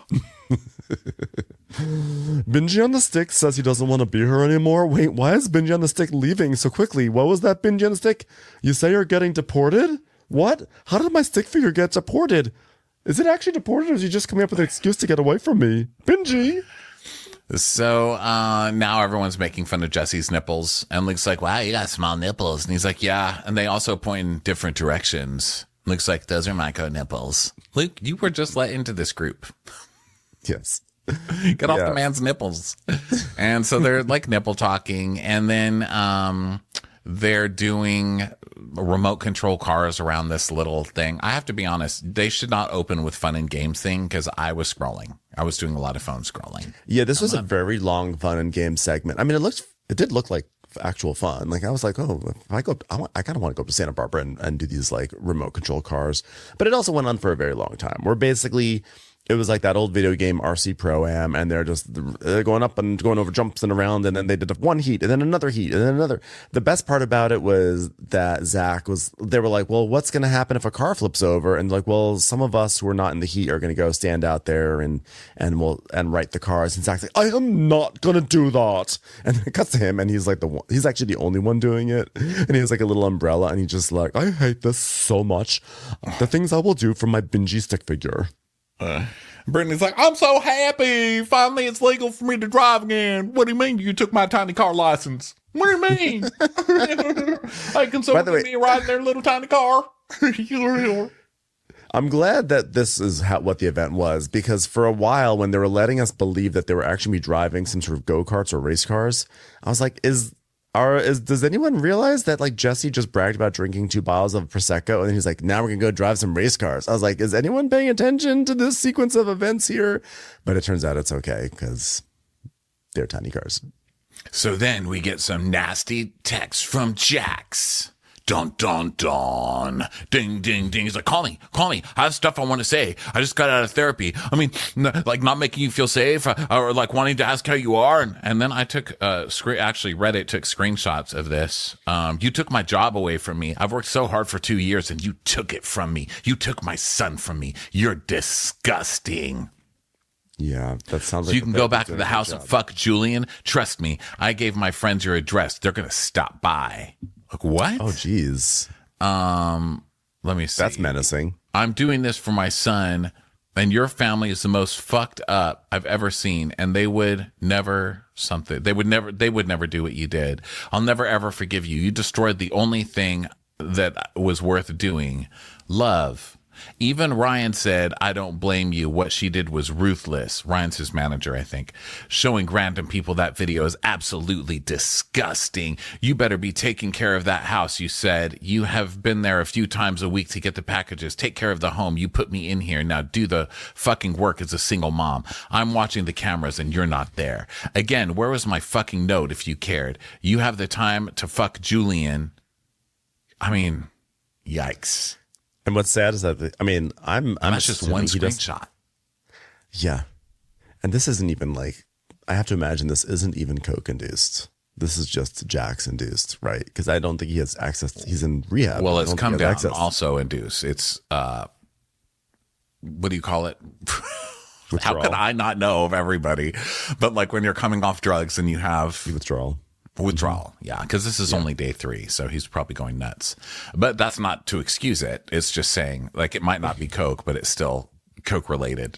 Benji on the stick says he doesn't want to be here anymore. Wait, why is Benji on the stick leaving so quickly? What was that, Benji on the stick? You say you're getting deported? What? How did my stick figure get deported? Is it actually deported, or is he just coming up with an excuse to get away from me? Benji! So uh, now everyone's making fun of Jesse's nipples. And Luke's like, wow, you got small nipples. And he's like, yeah. And they also point in different directions. Luke's like, those are Myco nipples. Luke, you were just let into this group. Yes. Get off yeah. the man's nipples. And so they're like nipple talking. And then um, they're doing remote control cars around this little thing. I have to be honest, they should not open with fun and games thing because I was scrolling. I was doing a lot of phone scrolling. Yeah, this was a very long fun and game segment. I mean, it looked, it did look like actual fun. Like I was like, oh, if I go, I, want, I kind of want to go up to Santa Barbara and, and do these like remote control cars. But it also went on for a very long time. We're basically, it was like that old video game R C Pro-Am, and they're just they're going up and going over jumps and around, and then they did one heat and then another heat and then another. The best part about it was that Zach was, they were like, well, what's going to happen if a car flips over? And like, well, some of us who are not in the heat are going to go stand out there and and we'll and right the cars. And Zach's like, I am not going to do that. And it cuts to him, and he's like the one, he's actually the only one doing it, and he has like a little umbrella, and he's just like, I hate this so much. The things I will do for my Benji stick figure. Uh, Brittany's like, I'm so happy. Finally, it's legal for me to drive again. What do you mean you took my tiny car license? What do you mean? I can so give me a ride in their little tiny car. I'm glad that this is how, what the event was, because for a while when they were letting us believe that they were actually driving some sort of go-karts or race cars, I was like, is Are is does anyone realize that like Jesse just bragged about drinking two bottles of Prosecco and then he's like, now we're gonna go drive some race cars. I was like, is anyone paying attention to this sequence of events here? But it turns out it's okay because they're tiny cars. So then we get some nasty text from Jax. Dun, dun, dun. Ding, ding, ding. He's like, call me, call me. I have stuff I want to say. I just got out of therapy. I mean, n- like not making you feel safe uh, or like wanting to ask how you are. And, and then I took, uh, screen, actually Reddit took screenshots of this. Um, you took my job away from me. I've worked so hard for two years and you took it from me. You took my son from me. You're disgusting. Yeah, that sounds so like you can go back to the house and fuck Julian. Trust me, I gave my friends your address. They're going to stop by. Like, what? Oh, geez. Um, let me see. That's menacing. I'm doing this for my son, and your family is the most fucked up I've ever seen, and they would never something. They would never. They would never do what you did. I'll never ever forgive you. You destroyed the only thing that was worth doing. Love. Even Ryan said, I don't blame you. What she did was ruthless. Ryan's his manager, I think. Showing random people that video is absolutely disgusting. You better be taking care of that house, you said. You have been there a few times a week to get the packages. Take care of the home. You put me in here. Now do the fucking work as a single mom. I'm watching the cameras and you're not there. Again, where was my fucking note if you cared? You have the time to fuck Julian. I mean, yikes. And what's sad is that, I mean, I'm, I'm that's just one screenshot. Yeah. And this isn't even like, I have to imagine this isn't even Coke induced. This is just Jax induced, right? Because I don't think he has access. To, he's in rehab. Well, it's come down also induced. It's, uh, what do you call it? How could I not know of everybody? But like when you're coming off drugs and you have withdrawal. Withdrawal, yeah, because this is yeah. only day three, so he's probably going nuts. But that's not to excuse it. It's just saying, like, it might not be Coke, but it's still Coke related.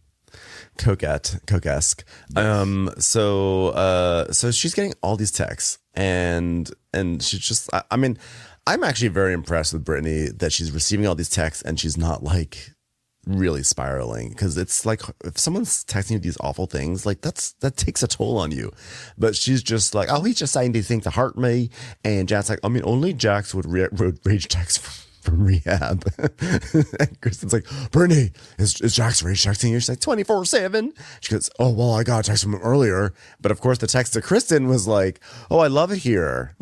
Coquette, Coke-esque. Yes. Um, so, uh, so she's getting all these texts, and and she's just, I, I mean, I'm actually very impressed with Brittany that she's receiving all these texts and she's not like really spiraling, because it's like if someone's texting you these awful things, like that's that takes a toll on you. But she's just like, oh, he's just saying these things to hurt me. And Jack's like, I mean, only Jax would, re- would rage text from, from rehab. And Kristen's like, Brittany, is, is Jax rage texting you? She's like, twenty-four seven. She goes, oh, well, I got a text from him earlier. But of course, the text to Kristen was like, oh, I love it here.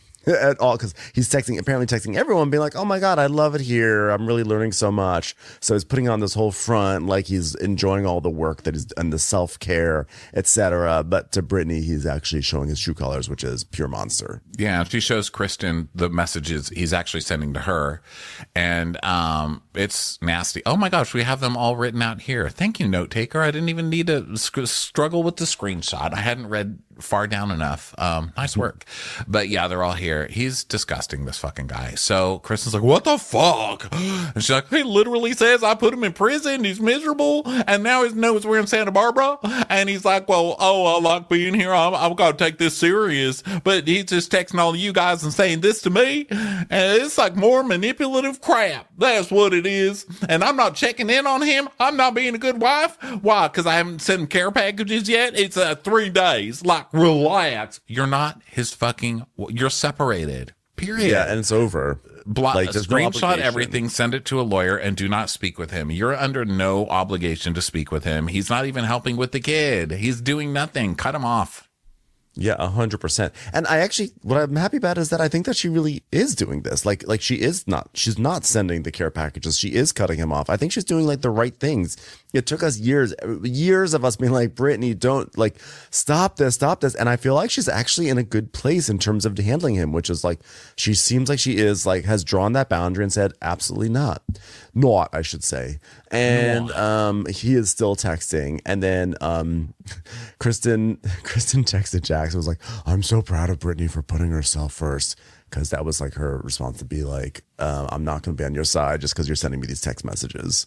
At all, because he's texting, apparently texting everyone, being like, oh my God, I love it here. I'm really learning so much. So he's putting on this whole front like he's enjoying all the work that is and the self-care, et cetera. But to Brittany, he's actually showing his true colors, which is pure monster. Yeah, she shows Kristen the messages he's actually sending to her. And um, it's nasty. Oh my gosh, we have them all written out here. Thank you, note taker. I didn't even need to sc- struggle with the screenshot. I hadn't read far down enough. Um, nice work. But yeah, they're all here. He's disgusting, this fucking guy. So Kristen's like, what the fuck? And she's like, he literally says I put him in prison. He's miserable. And now he knows we're in Santa Barbara. And he's like, well, oh, I like being here. I'm, I've got to take this serious. But he's just texting all of you guys and saying this to me. And it's like more manipulative crap. That's what it is. And I'm not checking in on him. I'm not being a good wife. Why? Because I haven't sent him care packages yet. It's uh, three days. Like, relax. You're not his fucking, you're separated. Period. Yeah, and it's over. Block, like, screenshot no everything, send it to a lawyer, and do not speak with him. You're under no obligation to speak with him. He's not even helping with the kid. He's doing nothing. Cut him off. Yeah, a hundred percent. And I actually, what I'm happy about is that I think that she really is doing this. Like, like she is not, she's not sending the care packages. She is cutting him off. I think she's doing like the right things. It took us years, years of us being like, Brittany, don't like, stop this, stop this. And I feel like she's actually in a good place in terms of handling him, which is like, she seems like she is like, has drawn that boundary and said, absolutely not. Not, I should say. And um, he is still texting. And then um, Kristen, Kristen texted Jax and was like, I'm so proud of Brittany for putting herself first. Because that was like her response to be like, uh, I'm not going to be on your side just because you're sending me these text messages.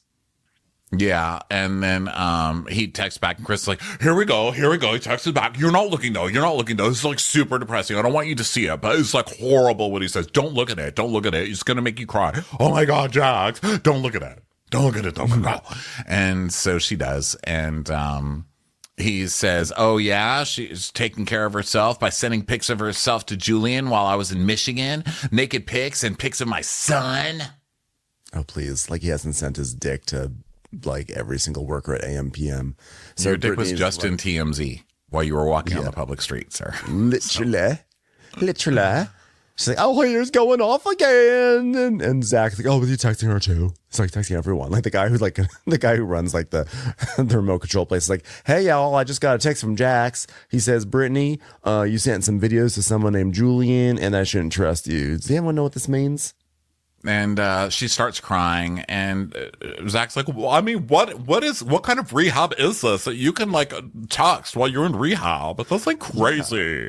Yeah, and then um, he texts back, and Chris is like, here we go, here we go. He texts back, you're not looking though, you're not looking though. This is like super depressing. I don't want you to see it, but it's like horrible what he says. Don't look at it, don't look at it. It's going to make you cry. Oh my God, Jax, don't look at it. Don't look at it, don't look at it. And so she does, and um, He says, oh, yeah, she's taking care of herself by sending pics of herself to Julian while I was in Michigan. Naked pics and pics of my son. Oh, please. Like he hasn't sent his dick to like every single worker at A M P M. So your dick Brittany's was just like, in T M Z while you were walking yeah. on the public street, sir. Literally. So. Literally. She's like, oh, here's going off again. And, and Zach's like, oh, was you texting her too? It's like texting everyone. Like the guy who like the guy who runs like the, the remote control place is like, hey, y'all, I just got a text from Jax. He says, Brittany, uh, you sent some videos to someone named Julian and I shouldn't trust you. Does anyone know what this means? And uh, she starts crying, and uh, Zach's like, well, I mean, what, what is, what kind of rehab is this that you can like text while you're in rehab? That's like crazy. Yeah.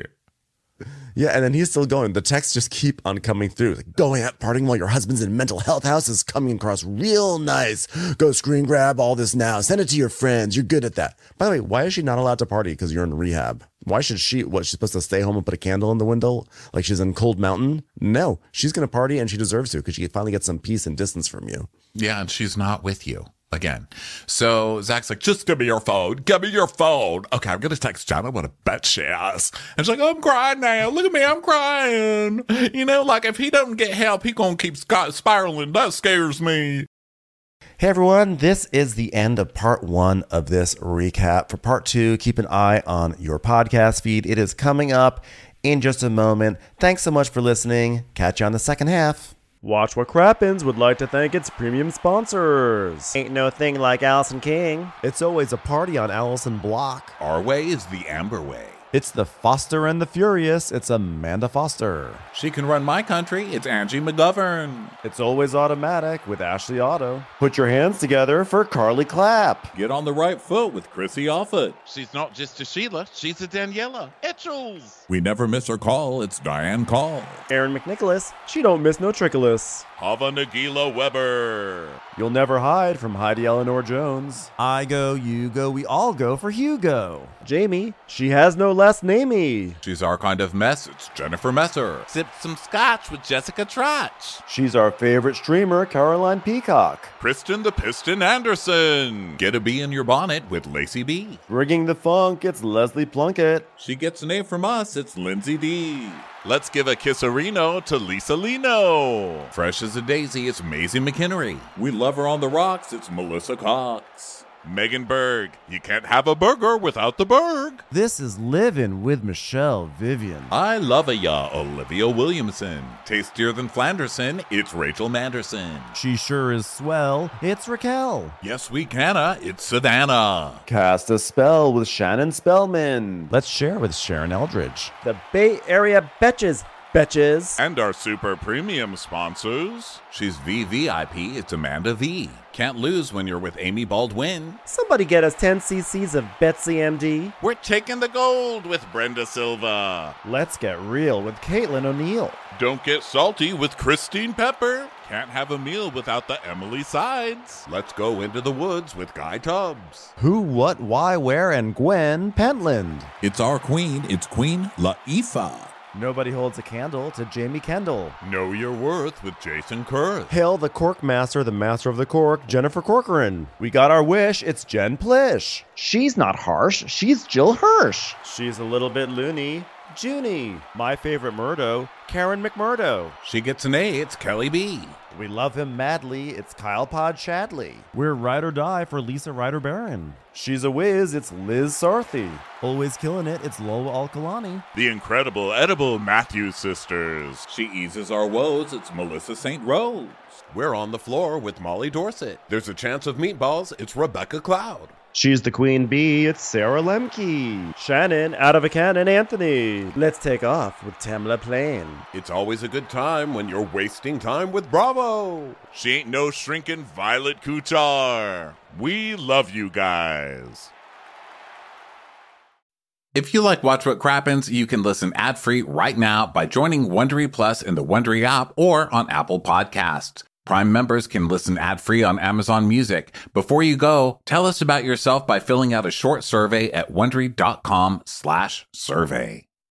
Yeah, and then he's still going. The texts just keep on coming through. Like, going out partying while your husband's in mental health house is coming across real nice. Go screen grab all this now. Send it to your friends. You're good at that. By the way, why is she not allowed to party because you're in rehab? Why should she, what, she's supposed to stay home and put a candle in the window like she's in Cold Mountain? No, she's going to party and she deserves to because she finally gets some peace and distance from you. Yeah, and she's not with you. Again. So Zach's like, just give me your phone. Give me your phone. Okay, I'm going to text Jenna what a bet she is. And she's like, oh, I'm crying now. Look at me. I'm crying. You know, like if he doesn't get help, he going to keep spiraling. That scares me. Hey, everyone. This is the end of part one of this recap. For part two, keep an eye on your podcast feed. It is coming up in just a moment. Thanks so much for listening. Catch you on the second half. Watch What Crappens would like to thank its premium sponsors. Ain't no thing like Allison King. It's always a party on Allison Block. Our way is the Amber way. It's the Foster and the Furious. It's Amanda Foster. She can run my country. It's Angie McGovern. It's always automatic with Ashley Otto. Put your hands together for Carly Clapp. Get on the right foot with Chrissy Offit. She's not just a Sheila, she's a Daniela Etchells. We never miss her call. It's Diane Call. Erin McNicholas. She don't miss no trickolas. Hava Nagila Weber. You'll never hide from Heidi Eleanor Jones. I go, you go, we all go for Hugo. Jamie, she has no last namey. She's our kind of mess. It's Jennifer Messer. Sip some scotch with Jessica Trotch. She's our favorite streamer, Caroline Peacock. Kristen the Piston Anderson. Get a bee in your bonnet with Lacey B. Rigging the funk, it's Leslie Plunkett. She gets an A from us. It's Lindsay D. Let's give a kisserino to Lisa Lino. Fresh as a daisy, it's Maisie McHenry. We love her on the rocks, it's Melissa Cox. Megan Berg. You can't have a burger without the Berg. This is Livin' with Michelle Vivian. I love a ya, Olivia Williamson. Tastier than Flanderson, it's Rachel Manderson. She sure is swell, it's Raquel. Yes, we canna, it's Savannah. Cast a spell with Shannon Spellman. Let's share with Sharon Eldridge. The Bay Area Betches. Betches. And our super premium sponsors. She's V V I P, it's Amanda V. Can't lose when you're with Amy Baldwin. Somebody get us ten cc's of Betsy M D. We're taking the gold with Brenda Silva. Let's get real with Caitlin O'Neill. Don't get salty with Christine Pepper. Can't have a meal without the Emily Sides. Let's go into the woods with Guy Tubbs. Who, what, why, where, and Gwen Pentland. It's our queen, it's Queen Laifah. Nobody holds a candle to Jamie Kendall. Know your worth with Jason Kurth. Hail the Cork Master, the Master of the Cork, Jennifer Corcoran. We got our wish, it's Jen Plish. She's not harsh, she's Jill Hirsch. She's a little bit loony. Junie. My favorite Murdo, Karen McMurdo. She gets an A, it's Kelly B. We love him madly, it's Kyle Pod Shadley. We're ride or die for Lisa Ryder Barron. She's a whiz, it's Liz Sarthy. Always killing it, it's Lola Alkalani. The incredible edible Matthews sisters. She eases our woes, it's Melissa Saint Rose. We're on the floor with Molly Dorsett. There's a chance of meatballs, it's Rebecca Cloud. She's the queen bee, it's Sarah Lemke. Shannon, out of a cannon, Anthony. Let's take off with Tamla Plain. It's always a good time when you're wasting time with Bravo. She ain't no shrinking Violet Couture. We love you guys. If you like Watch What Crappens, you can listen ad-free right now by joining Wondery Plus in the Wondery app or on Apple Podcasts. Prime members can listen ad-free on Amazon Music. Before you go, tell us about yourself by filling out a short survey at Wondery.com slash survey.